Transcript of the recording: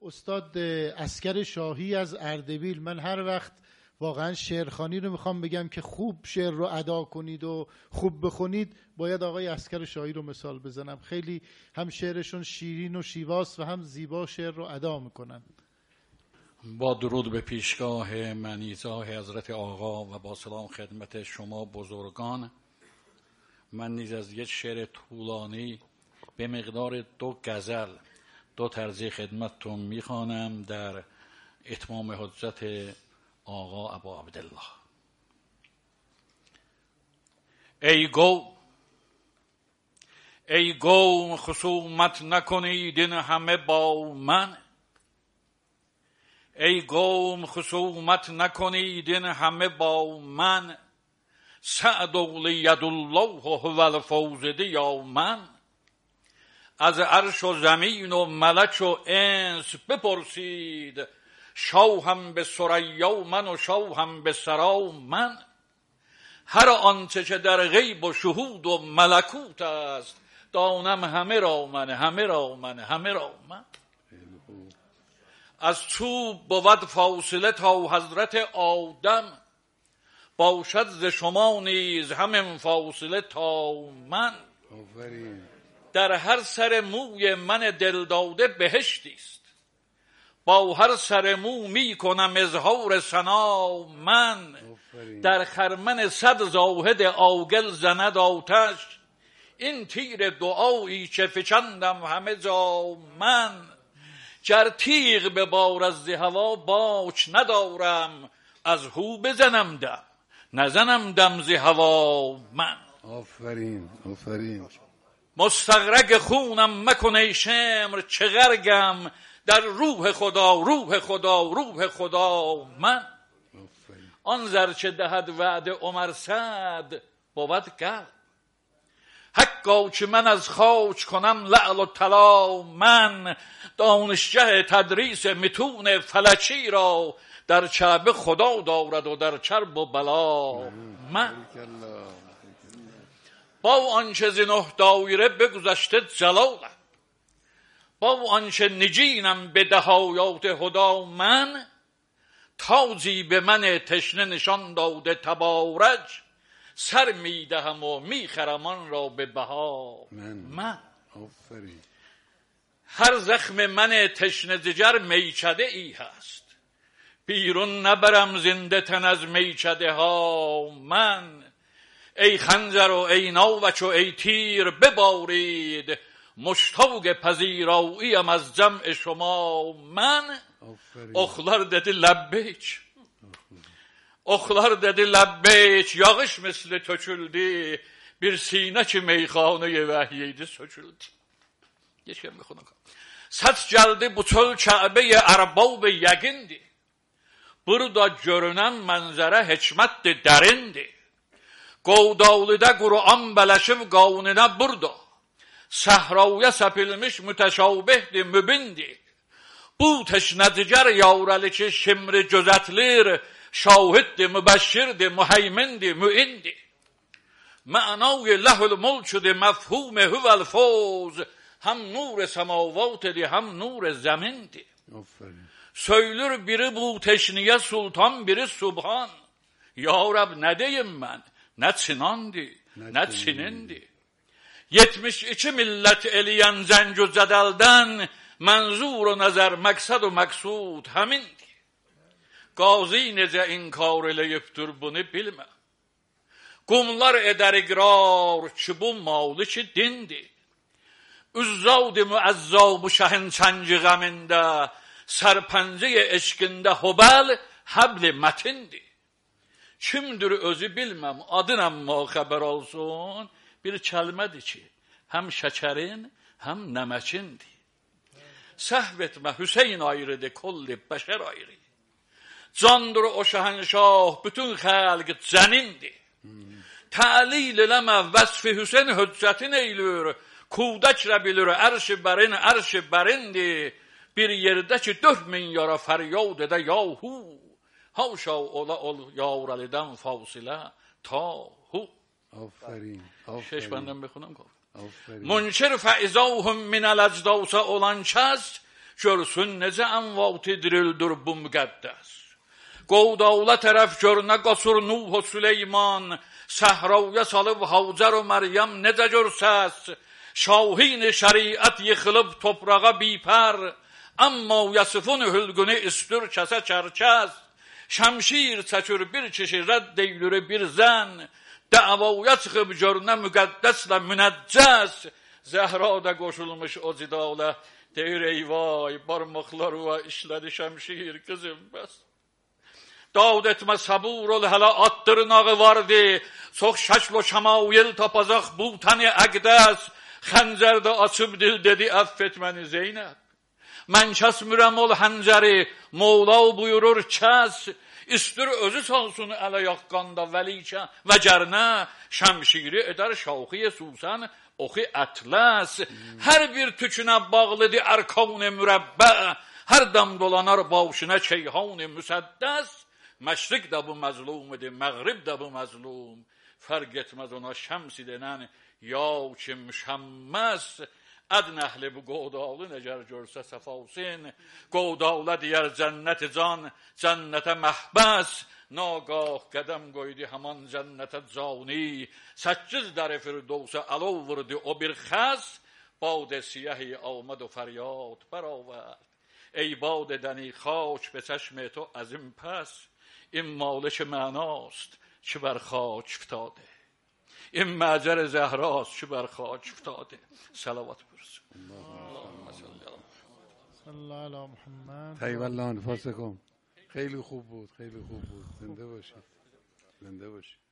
استاد عسکر شاهی از اردبیل، من هر وقت واقعا شعرخوانی رو میخوام بگم که خوب شعر رو ادا کنید و خوب بخونید، باید آقای عسکر شاهی رو مثال بزنم. خیلی هم شعرشون شیرین و شیواست و هم زیبا شعر رو ادا میکنن. با درود به پیشگاه منیزاه حضرت آقا و با سلام خدمت شما بزرگان، من نیز از یک شعر طولانی به مقدار 2 غزل 2 طرزی خدمتتون میخوانم در اتمام حجت آقا ابا عبدالله. ای قوم خصومت نکنید این همه با من، ای قوم خصومت نکنید این همه با من، سعد و یدالله هو الفوز یا من. از عرش و زمین و ملک و انس بپرسید، شاهم به ثریا من و شاهم به ثری من. هر آنچه که در غیب و شهود و ملکوت است، دانم همه را من، همه را من، همه را من. از چوب بود فاصله تا حضرت آدم، باشد ز شما نیز همین فاصله تا من. در هر سر موی من دل داده بهشتی است، با هر سر مو می کنم اظهار ثنا من. در خرمن 100 زاهد عاقل زند آتش، این تیر دعایی چه فشندم همه جا من. گر تیغ به بار از هوا باک ندارم، از هو بزنم دم نزنم دم ز هوا من. آفرین آفرین. مستغرق خونم مکن ای شمر چه غرقم، در روح خدا روح خدا روح خدا من. آن زر چه دهد وعده عمر سعد بود قلب، حقا که من از خاک کنم لعل و طلا من. دانشگه تدریس متون فلکی را، در کعبه خدا دارد و در کرب و بلا من. با آنچه ز 9 دایره بگذشته جلالم، با آنچه نگینم به دهایات هدا من. تاجی به من تشنه نشان داده تبارک، سر میدهم و میخرم آن را به بها من. هر زخم من تشنه جگر میکده ای هست، بیرون نبرم زنده تن از میکده ها من. ای خنجر و ای ناوک و ای تیر ببارید، مشتاق پذیراییم از جمع شما من. Oxlar dedi لبیک، oxlar dedi لبیک، yağış misli töküldü، bir sinə ki meyxanəyə vəhyeydi söküldü. Geçen میخونم. Saç geldi bu çöl Kabe'ye erbab yəqindi، burada görünən mənzərə hikmətdir dərindi. Qovdavlıda Qur'an bələşib qavnına burada، səhraya səpilmiş mütəşabihdir mübindir. Bu teşnediger yavrali ki şimri gözetlir، şahiddir mübeşşirdir müheymindir müindir. Ma'nای lehül mulkudir mefhum huvel fawz، hem nur semavatdir hem nur zemindir. Söylür biri bu teşniye sultan biri subhan، ya Rab ne diyeyim ben، ne çinandı ne çinindi. 72 millet eliyen zenc-ü zedelden، منظور و نظر مقصد و مقصود همینdir. Qazi necə inkar eləyibdir bunu bilmə، qumlar edər iqrar ki bu malı ki dindir. Üzzad-ı müəzzə bu şəhin çəngi qəmində، sərpəncəyə eşqində Hubal həbl-i mətindir. Kimdir özü bilməm adın amma xəbər olsun، bir kəlmədir ki həm şəkərin həm nəməkindir. Səhv etmə Hüseyin ayrıdır kolli bəşər ayrı، candır o şəhənşah bütün xəlq cənindir. Təlil eləmə vəsf-i Hüseyin hüccətin eylür، kudəklə bilir ərş-i bərindir. Bir yerdə ki 4000 yara fəryad edə yahu، haşa ola ol yavrəlidən fasilə ta hu. آفرین. شش بندم بخونم. منکر فعضاهم من الاجداث olan کس، görsün necə əmvat dirildir bu müqəddəs. Qovdavla tərəf görünə qasur Nuh Süleyman, səhraya salıb Havcar o Məryəm necə görsəz, şahin şəriət yıxılıb toprağa bipər, amma Yasifun hülgünü üstür kəsə çərkəz, şəmşir çəkür bir kişi rədd eylir bir zən, dəvaya çıxıb görünə müqəddəslə münəccəs, Zəhra da qoşulmuş o cidalə, deyir ey vay, barmaqlarıva işlədi şəmşir qızım bəs. Dad etmə sabur ol hələ at dırnağı vardı, çox şəkl o şəmail tapacaq bu təni əqdəs, xəncərdə açıb dil dedi əff et məni Zeynəb. Mən kəsmirəm ol həncəri, Moğla buyurur kəs, İstir özü salsın ələ yaqqanda vəlikə və gərnə, şəmşiri edər şaxiyə susən, oxi ətləs, hər bir tükünə bağlıdır ərkan-ı mürəbbə, hər dəm dolanar başına keyhan-ı müsəddəs, məşriq də bu məzlum idi, məğrib də bu məzlum, fərq etməz ona şəms denən, ya ki müşəmməs, ədn əhli bu qovdalı nəgər görsə səfavsin, qovdalı deyər cənnəti can, cənnətə məhbəs, nagah qədəm qoydu həman cənnətə cani, 8 dəri firdovsa əlov vurdu o bir xəz, bad siyəhi آمد و فریاد برآورد ای باد دنی خاک به چشم تو از این پس این مالک معناست که بر خاک افتاده این معجر زهراست که بر خاک افتاده صلوات برسون صلی علی محمد. طیب الله انفاسکم. خیلی خوب بود، خیلی خوب بود. زنده باشید، زنده باشید.